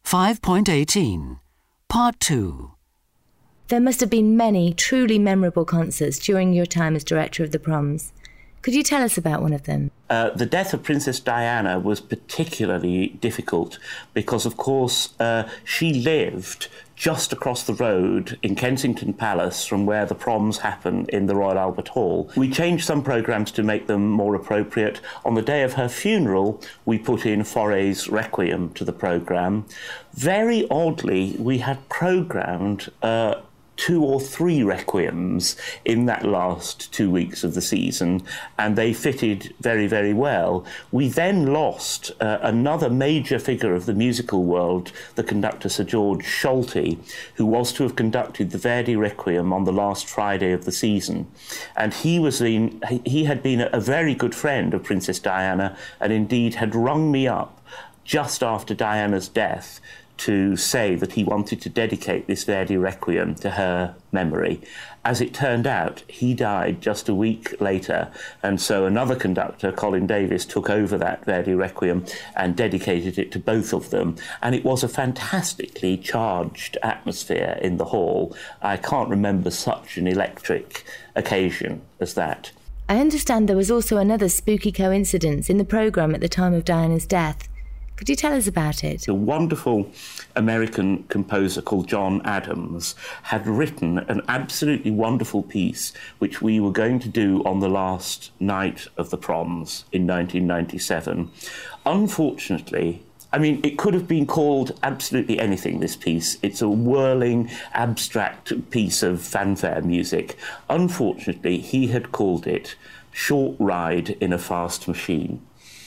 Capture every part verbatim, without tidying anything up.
five point eighteen, Part two. There must have been many truly memorable concerts during your time as director of the Proms. Could you tell us about one of them? Uh, the death of Princess Diana was particularly difficult because, of course, uh, she lived just across the road in Kensington Palace from where the proms happen in the Royal Albert Hall. We changed some programmes to make them more appropriate. On the day of her funeral, we put in Fauré's Requiem to the programme. Very oddly, we had programmed uh, two or three requiems in that last two weeks of the season, and they fitted very, very well. We then lost uh, another major figure of the musical world, the conductor Sir George Solti, who was to have conducted the Verdi Requiem on the last Friday of the season. And he was in, he had been a very good friend of Princess Diana, and indeed had rung me up just after Diana's death to say that he wanted to dedicate this Verdi Requiem to her memory. As it turned out, he died just a week later, and so another conductor, Colin Davis, took over that Verdi Requiem and dedicated it to both of them. And it was a fantastically charged atmosphere in the hall. I can't remember such an electric occasion as that. I understand there was also another spooky coincidence in the programme at the time of Diana's death. Could you tell us about it? A wonderful American composer called John Adams had written an absolutely wonderful piece which we were going to do on the last night of the Proms in nineteen ninety-seven. Unfortunately, I mean, it could have been called absolutely anything, this piece. It's a whirling, abstract piece of fanfare music. Unfortunately, he had called it Short Ride in a Fast Machine.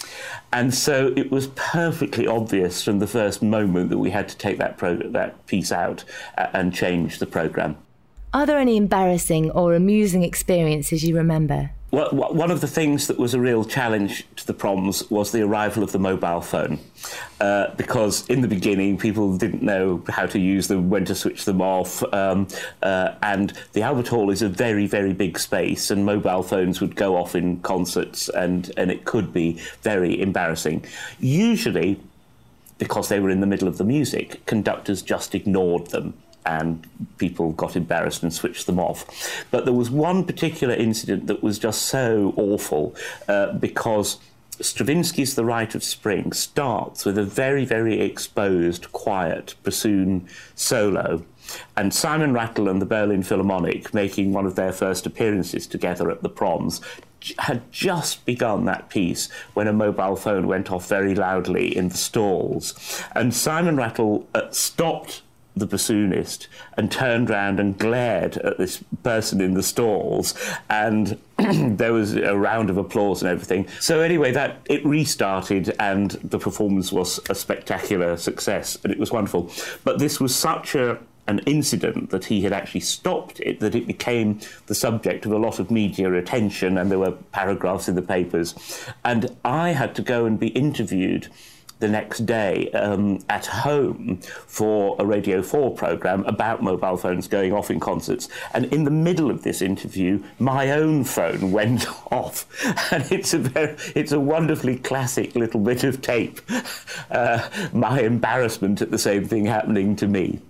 And so it was perfectly obvious from the first moment that we had to take that pro- that piece out and change the programme. Are there any embarrassing or amusing experiences you remember? Well, one of the things that was a real challenge to the Proms was the arrival of the mobile phone, uh, because in the beginning people didn't know how to use them, when to switch them off, um, uh, and the Albert Hall is a very, very big space, and mobile phones would go off in concerts, and, and it could be very embarrassing. Usually, because they were in the middle of the music, conductors just ignored them, and people got embarrassed and switched them off. But there was one particular incident that was just so awful, uh, because Stravinsky's The Rite of Spring starts with a very, very exposed, quiet bassoon solo, and Simon Rattle and the Berlin Philharmonic, making one of their first appearances together at the Proms, had just begun that piece when a mobile phone went off very loudly in the stalls. And Simon Rattle uh, stopped the bassoonist and turned round and glared at this person in the stalls, and there was a round of applause and everything. So anyway, that it restarted, and the performance was a spectacular success, and it was wonderful. But this was such a an incident that he had actually stopped it, that it became the subject of a lot of media attention, and there were paragraphs in the papers. And I had to go and be interviewed the next day um, at home for a Radio four programme about mobile phones going off in concerts. And in the middle of this interview, my own phone went off. And it's a very, it's a wonderfully classic little bit of tape. Uh, my embarrassment at the same thing happening to me.